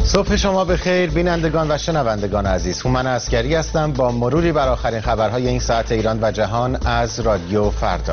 صبح شما بخیر بینندگان و شنوندگان عزیز. هومن عسکری هستم با مروری بر آخرین خبرهای این ساعت ایران و جهان از رادیو فردا.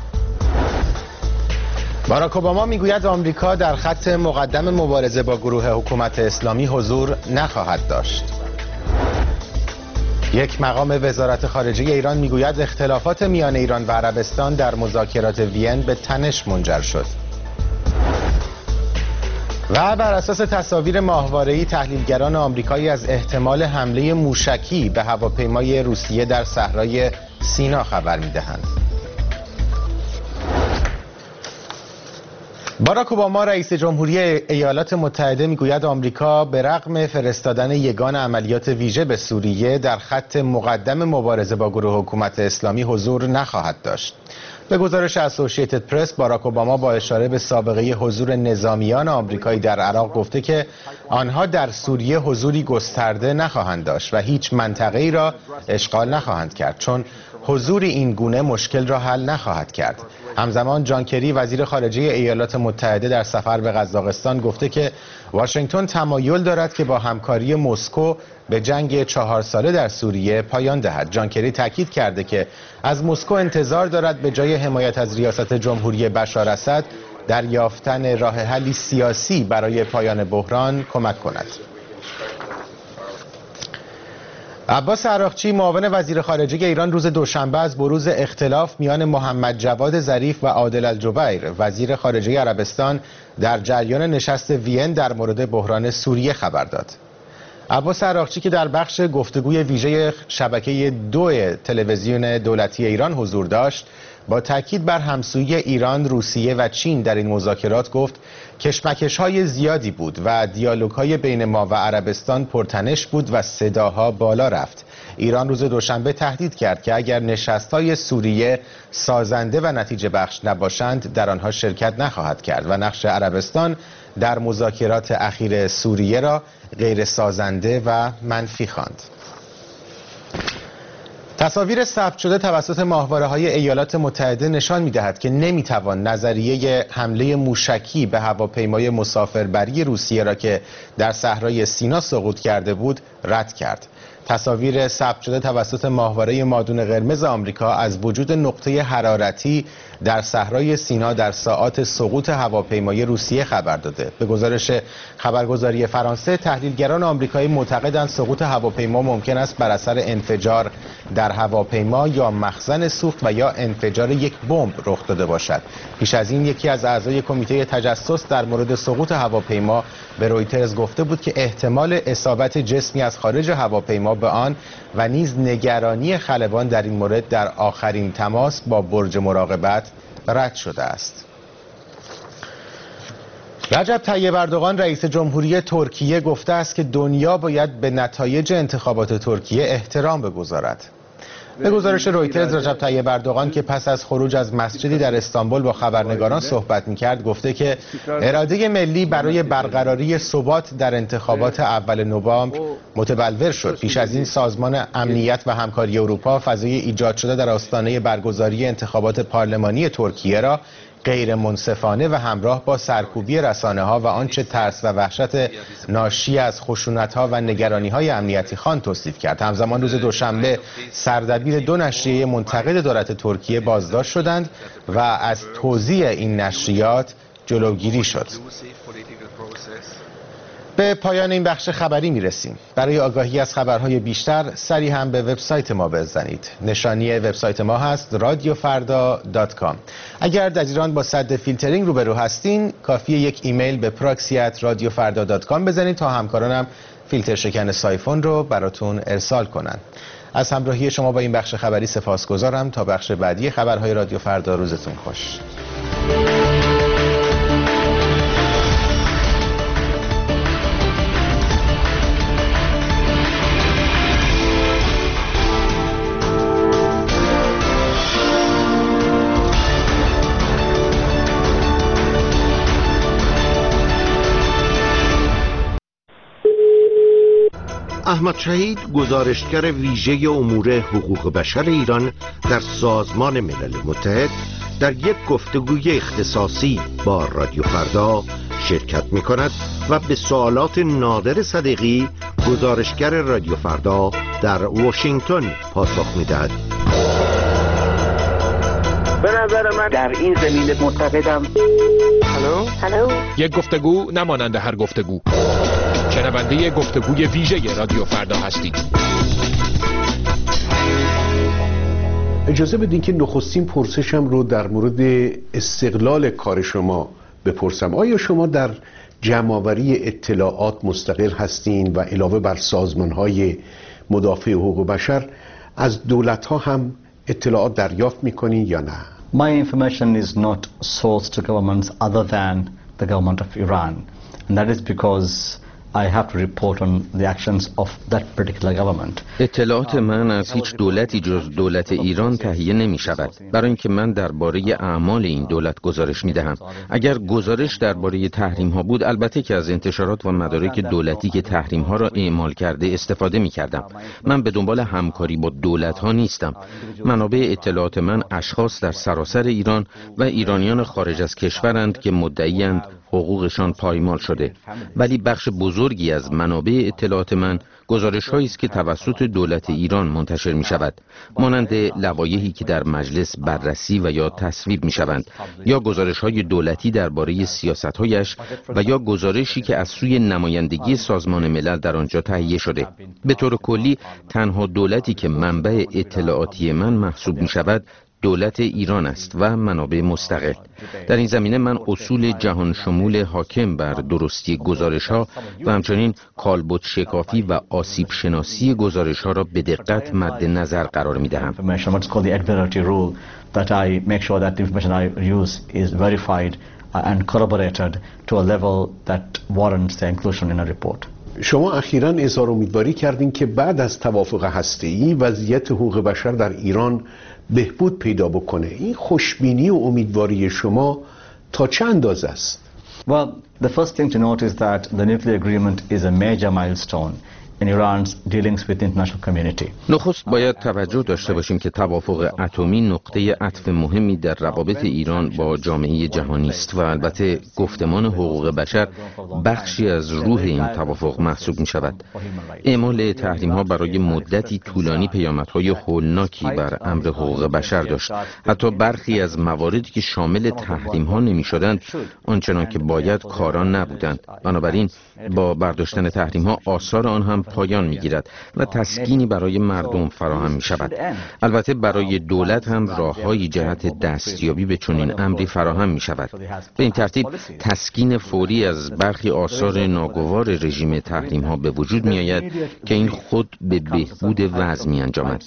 باراک اوباما میگوید آمریکا در خط مقدم مبارزه با گروه حکومت اسلامی حضور نخواهد داشت. یک مقام وزارت خارجه ایران میگوید اختلافات میان ایران و عربستان در مذاکرات وین به تنش منجر شد. و بر اساس تصاویر ماهواره‌ای تحلیلگران آمریکایی از احتمال حمله موشکی به هواپیمای روسیه در صحرای سینا خبر می‌دهند. باراک اوباما رئیس جمهوری ایالات متحده میگوید آمریکا به رغم فرستادن یگان عملیات ویژه به سوریه در خط مقدم مبارزه با گروه حکومت اسلامی حضور نخواهد داشت. به گزارش اسوسییتد پرس، باراک اوباما با اشاره به سابقه حضور نظامیان آمریکایی در عراق گفته که آنها در سوریه حضوری گسترده نخواهند داشت و هیچ منطقه‌ای را اشغال نخواهند کرد، چون حضور این گونه مشکل را حل نخواهد کرد. همزمان جان کری وزیر خارجه ایالات متحده در سفر به قزاقستان گفته که واشنگتن تمایل دارد که با همکاری مسکو به جنگ 4 ساله در سوریه پایان دهد. جان کری تاکید کرده که از مسکو انتظار دارد به جای حمایت از ریاست جمهوری بشار اسد در یافتن راه حلی سیاسی برای پایان بحران کمک کند. عباس عراقچی معاون وزیر خارجه ایران روز دوشنبه از بروز اختلاف میان محمد جواد ظریف و عادل الجبیر وزیر خارجه عربستان در جریان نشست وین در مورد بحران سوریه خبر داد. عباس عراقچی که در بخش گفتگوی ویژه شبکه 2 تلویزیون دولتی ایران حضور داشت، با تاکید بر همسویی ایران، روسیه و چین در این مذاکرات گفت کشمکش‌های زیادی بود و دیالوگ‌های بین ما و عربستان پرتنش بود و صداها بالا رفت. ایران روز دوشنبه تهدید کرد که اگر نشست‌های سوریه سازنده و نتیجه بخش نباشند در آنها شرکت نخواهد کرد و نقش عربستان در مذاکرات اخیر سوریه را غیر سازنده و منفی خواند. تصاویر ثبت شده توسط ماهواره‌های ایالات متحده نشان می‌دهد که نمی‌توان نظریه حمله موشکی به هواپیمای مسافربری روسیه را که در صحرای سینا سقوط کرده بود رد کرد. تصاویر ثبت شده توسط ماهواره مادون قرمز آمریکا از وجود نقطه حرارتی در صحرای سینا در ساعات سقوط هواپیمای روسیه خبر داده. به گزارش خبرگزاری فرانسه، تحلیلگران آمریکایی معتقدند سقوط هواپیما ممکن است بر اثر انفجار در هواپیما یا مخزن سوخت و یا انفجار یک بمب رخ داده باشد. پیش از این یکی از اعضای کمیته تجسس در مورد سقوط هواپیما به رویترز گفته بود که احتمال اصابت جسمی از خارج هواپیما به آن و نیز نگرانی خلبان در این مورد در آخرین تماس با برج مراقبت رد شده است. رجب طیب اردوغان رئیس جمهوری ترکیه گفته است که دنیا باید به نتایج انتخابات ترکیه احترام بگذارد. به گزارش رویترز، رجب طیب اردوغان که پس از خروج از مسجدی در استانبول با خبرنگاران صحبت می‌کرد گفته که اراده ملی برای برقراری ثبات در انتخابات اول نوامبر متبلور شد. پیش از این سازمان امنیت و همکاری اروپا فضای ایجاد شده در آستانه برگزاری انتخابات پارلمانی ترکیه را غیر منصفانه و همراه با سرکوبی رسانه‌ها و آنچه ترس و وحشت ناشی از خشونت‌ها و نگرانی‌های امنیتی خوان توصیف کرد. همزمان روز دوشنبه سردبیر 2 نشریه منتقد دولت ترکیه بازداشت شدند و از توزیع این نشریات جلوگیری شد. به پایان این بخش خبری میرسیم. برای آگاهی از خبرهای بیشتر سری هم به وبسایت ما بزنید. نشانی وبسایت ما هست radiofarda.com. اگر در ایران با سد فیلترینگ روبرو هستین، کافیه یک ایمیل به proxy@radiofarda.com بزنید تا همکارانم فیلتر شکن سایفون رو براتون ارسال کنن. از همراهی شما با این بخش خبری سپاسگزارم. تا بخش بعدی خبرهای رادیو فردا، روزتون خوش. احمد شهید، گزارشگر ویژه امور حقوق بشر ایران در سازمان ملل متحد، در یک گفتگوی اختصاصی با رادیو فردا شرکت می کند و به سوالات نادر صدیقی گزارشگر رادیو فردا در واشنگتن پاسخ می دهد. به نظر من در این زمینه معتقدم. هلو یک گفتگو نمانند هر گفتگو. شنونده گفتگوی ویژه رادیو فردا هستید. اجازه بدین که نخستین پرسشم رو در مورد استقلال کار شما بپرسم. آیا شما در جمع‌آوری اطلاعات مستقل هستین و علاوه بر سازمان‌های مدافع حقوق بشر از دولت‌ها هم اطلاعات دریافت می‌کنین یا نه؟ My information is not sourced to governments other than the government of Iran, and that is because I have to report on the actions of that particular government. اطلاعات من از هیچ دولتی جز دولت ایران تهیه نمی شود، برای اینکه من درباره اعمال این دولت گزارش می دهم. اگر گزارش درباره تحریم ها بود، البته که از انتشارات و مدارک دولتی که تحریم ها را اعمال کرده استفاده می کردم. من به دنبال همکاری با دولت ها نیستم. منابع اطلاعات من اشخاص در سراسر ایران و ایرانیان خارج از کشورند که مدعی‌اند حقوقشان پایمال شده، ولی بخش بزرگی از منابع اطلاعات من گزارش‌هایی است که توسط دولت ایران منتشر می‌شود، مانند لوایحی که در مجلس بررسی و یا تصویب می‌شوند، یا گزارش‌های دولتی درباره سیاست‌هایش و یا گزارشی که از سوی نمایندگی سازمان ملل در آنجا تهیه شده. به طور کلی تنها دولتی که منبع اطلاعاتی من محسوب می‌شود دولت ایران است و منابع مستقل. در این زمینه من اصول جهان شمول حاکم بر درستی گزارش‌ها و همچنین کالبد شکافی و آسیب شناسی گزارش‌ها را به دقت مد نظر قرار می‌دهم. and corroborated to a level that warrants the inclusion in a report. شما اخیراً اظهار امیدواری کردین که بعد از توافق هسته‌ای وضعیت حقوق بشر در ایران بهبود پیدا بکنه. این خوشبینی و امیدواری شما تا چه اندازه است؟ Well, the first thing to note is that the nuclear agreement is a major milestone in Iran's dealings with the international community. نخست باید توجه داشته باشیم که توافق اتمی نقطه عطف مهمی در روابط ایران با جامعه جهانی است و البته گفتمان حقوق بشر بخشی از روح این توافق محسوب می شود. اعمال تحریم ها برای مدتی طولانی پیامدهای هولناکی بر امر حقوق بشر داشت. حتی برخی از مواردی که شامل تحریم ها نمی شدند آنچنان که باید کاران نبودند. بنابراین با برداشتن تحریم ها آثار آن هم پایان می‌گیرد و تسکینی برای مردم فراهم می‌شود. البته برای دولت هم راه‌های جهت دستیابی به چنین امری فراهم می‌شود. به این ترتیب تسکین فوری از برخی آثار ناگوار رژیم تحریم‌ها به وجود می‌آید که این خود به بهبود وضع می‌انجامد.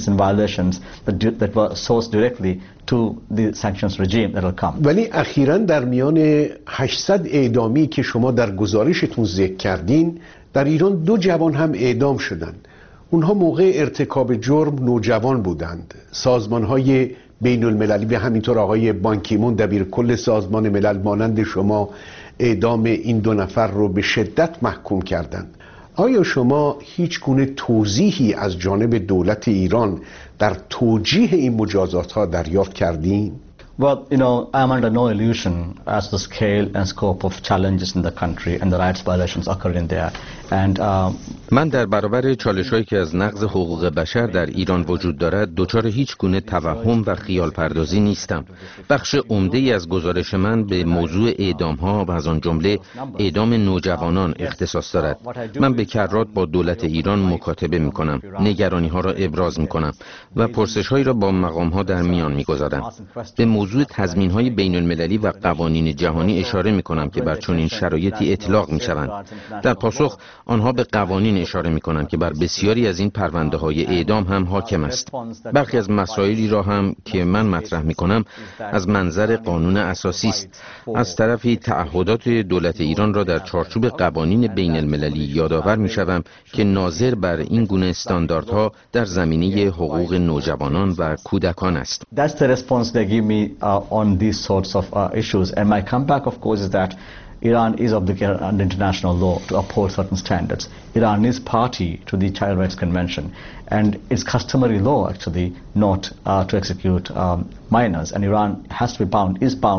ولی اخیراً در میان 800 اعدامی که شما در گزارشتون ذکر کردین، در ایران 2 جوان هم اعدام شدند. اونها موقع ارتکاب جرم نوجوان بودند. سازمان‌های بین المللی به همینطور آقای بانکیمون دبیر کل سازمان ملل مانند شما اعدام این 2 نفر رو به شدت محکوم کردند. آیا شما هیچ گونه توضیحی از جانب دولت ایران در توجیه این مجازات‌ها دریافت کردین؟ Well, I'm under no illusion as the scale and scope of challenges in the country and the rights violations occurring there. And من در برابر چالش‌هایی که از نقض حقوق بشر در ایران وجود دارد دچار هیچ گونه توهم و خیال پردازی نیستم. بخش عمده‌ای از گزارش من به موضوع اعدام‌ها و از آن جمله اعدام نوجوانان اختصاص دارد. من به کرات با دولت ایران مکاتبه می‌کنم، نگرانی‌ها را ابراز می‌کنم و پرسش‌هایی را با مقام‌ها در میان می‌گذارم. به موضوع تضمین‌های بین‌المللی و قوانین جهانی اشاره می‌کنم که بر چنین شرایطی اطلاق می‌شوند. در پاسخ آنها به قوانین اشاره می‌کنند که بر بسیاری از این پرونده‌های اعدام هم حاکم است. برخی از مسائلی را هم که من مطرح می‌کنم از منظر قانون اساسی است. از طرفی تعهدات دولت ایران را در چارچوب قوانین بین‌المللی یادآور می‌شوم که ناظر بر این گونه استانداردها در زمینه حقوق نوجوانان و کودکان است. That's the response they give me on these sorts of issues, and my comeback of course is that Iran is obligated under international law to uphold certain standards. Iran is party to the Child Rights Convention, and it's customary law actually not to execute minors, and Iran is bound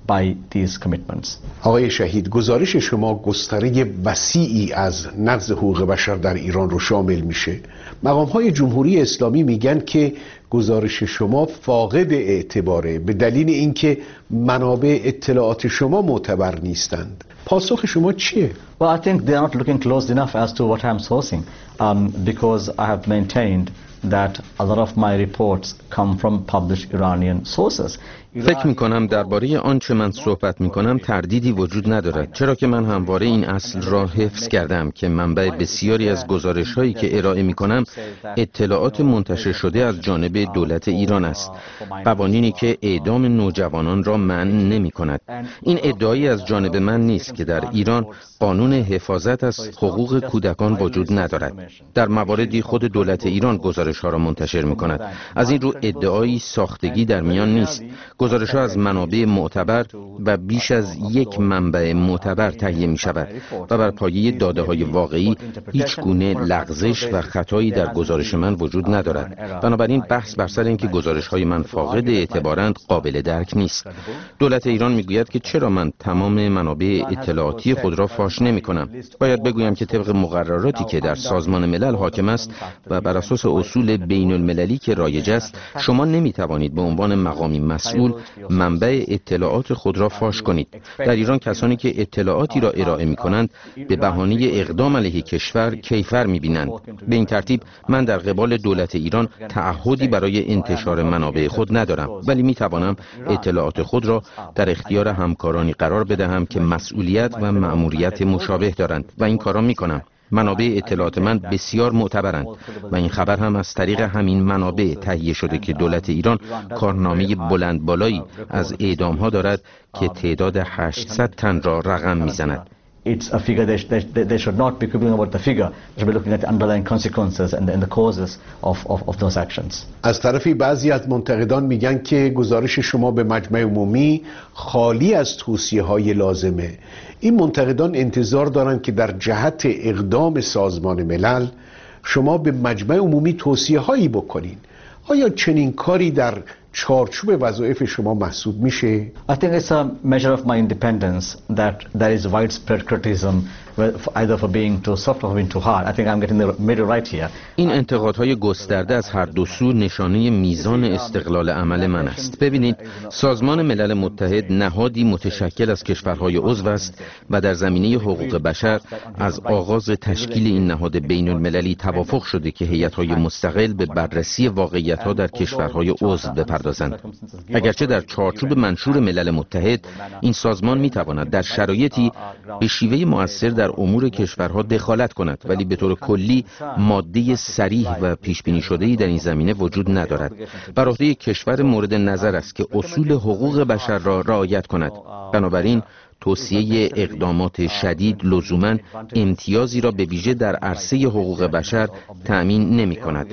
by these commitments. آقای شهید، گزارش شما گستره وسیعی از نقض حقوق بشر در ایران رو شامل میشه. مقام‌های جمهوری اسلامی میگن که گزارش شما فاقد اعتباره به دلیل اینکه منابع اطلاعات شما معتبر نیستند. پاسخ شما چیه؟ Well, I think they are not looking close enough as to what I'm sourcing, because I have maintained that a lot of my reports come from published Iranian sources. فکر میکنم درباره آنچه من صحبت میکنم تردیدی وجود ندارد، چرا که من همواره این اصل را حفظ کردم که منبع بسیاری از گزارش هایی که ارائه میکنم اطلاعات منتشر شده از جانب دولت ایران است، قوانینی که اعدام نوجوانان را منع نمی کند. این ادعایی از جانب من نیست که در ایران قانون حفاظت از حقوق کودکان وجود ندارد. در مواردی خود دولت ایران گزارش ها را منتشر میکند. از این رو ادعایی ساختگی در میان نیست. گزارش‌ها از منابع معتبر و بیش از یک منبع معتبر تهیه می شود و بر پایه داده‌های واقعی هیچ گونه لغزش و خطایی در گزارش من وجود ندارد. بنابراین بحث بر سر اینکه گزارش‌های من فاقد اعتبارند قابل درک نیست. دولت ایران میگوید که چرا من تمام منابع اطلاعاتی خود را فاش نمی‌کنم. باید بگویم که طبق مقرراتی که در سازمان ملل حاکم است و بر اساس اصول بین‌المللی که رایج است، شما نمی‌توانید به عنوان مقامی مسئول منبع اطلاعات خود را فاش کنید. در ایران کسانی که اطلاعاتی را ارائه می کنند به بهانه اقدام علیه کشور کیفر می بینند. به این ترتیب من در قبال دولت ایران تعهدی برای انتشار منابع خود ندارم، ولی می توانم اطلاعات خود را در اختیار همکارانی قرار بدهم که مسئولیت و مأموریت مشابه دارند و این کارا می کنم. منابع اطلاعات من بسیار معتبرند و این خبر هم از طریق همین منابع تهیه شده که دولت ایران کارنامه بلند بالایی از اعدام ها دارد که تعداد 800 تن را رقم میزند. It's a figure they should not be quibbling about the figure. They should be looking at the underlying consequences and the causes of those actions. از طرفی بعضی از منتقدان میگن که گزارش شما به مجمع عمومی خالی از توصیه‌های لازمه. این منتقدان انتظار دارند که در جهت اقدام سازمان ملل شما به مجمع عمومی توصیه‌هایی بکنین. آیا چنین کاری در چارچوب وظایف شما محسوب میشه؟ I think it's a measure of my independence that there is widespread criticism either for being too soft or being too hard. I think I'm getting the middle right here. این انتقادهای گسترده از هر دو سو نشانه میزان استقلال عمل من است. ببینید، سازمان ملل متحد نهادی متشکل از کشورهای عضو است و در زمینه حقوق بشر از آغاز تشکیل این نهاد بین المللی توافق شده که هیئت‌های مستقل به بررسی واقعیت‌ها در کشورهای عضو بپردازند. اگرچه در چارچوب منشور ملل متحد این سازمان می‌تواند در شرایطی به شیوه مؤثر در امور کشورها دخالت کند، ولی به طور کلی ماده صریح و پیش بینی شده‌ای در این زمینه وجود ندارد. بر عهده کشور مورد نظر است که اصول حقوق بشر را رعایت کند. بنابراین توصیه اقدامات شدید لزوماً امتیازی را به ویژه در عرصه حقوق بشر تأمین نمی‌کند.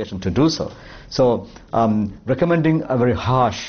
So recommending a very harsh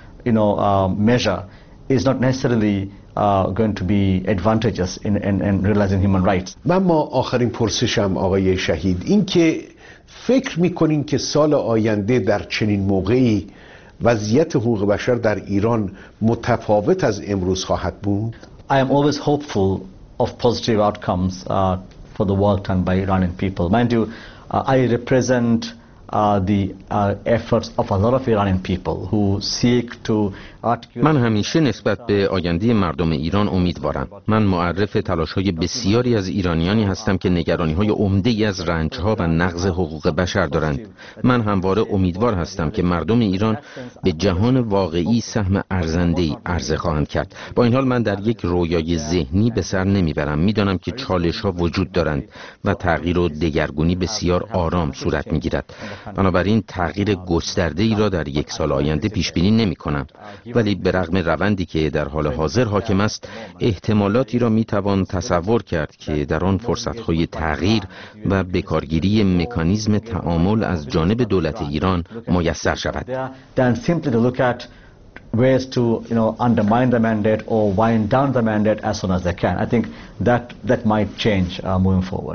measure is not necessarily going to be advantageous in realizing human rights. اما آخرین پرسشم آقای شهید این که فکر میکنین که سال آینده در چنین موقعی وضعیت حقوق بشر در ایران متفاوت از امروز خواهد بود؟ I am always hopeful of positive outcomes for the work done by Iranian people. Mind you, I represent the efforts of a lot of Iranian people who seek to من همیشه نسبت به آینده مردم ایران امیدوارم. من معرف تلاش‌های بسیاری از ایرانیانی هستم که نگرانی‌های عمده‌ای از رنج‌ها و نقض حقوق بشر دارند. من همواره امیدوار هستم که مردم ایران به جهان واقعی سهم ارزنده‌ای عرضه خواهند کرد. با این حال من در یک رویای ذهنی به سر نمیبرم. میدانم که چالش‌ها وجود دارند و تغییر و دگرگونی بسیار آرام صورت می‌گیرد. بنابراین تغییر گسترده‌ای را در یک سال آینده پیش بینی نمی‌کنم. ولی به رغم روندی که در حال حاضر حاکم است، احتمالاتی را میتوان تصور کرد که در آن فرصت‌های تغییر و بکارگیری مکانیزم تعامل از جانب دولت ایران میسر شود. ways to undermine the mandate or wind down the mandate as soon as they can. I think that might change moving forward.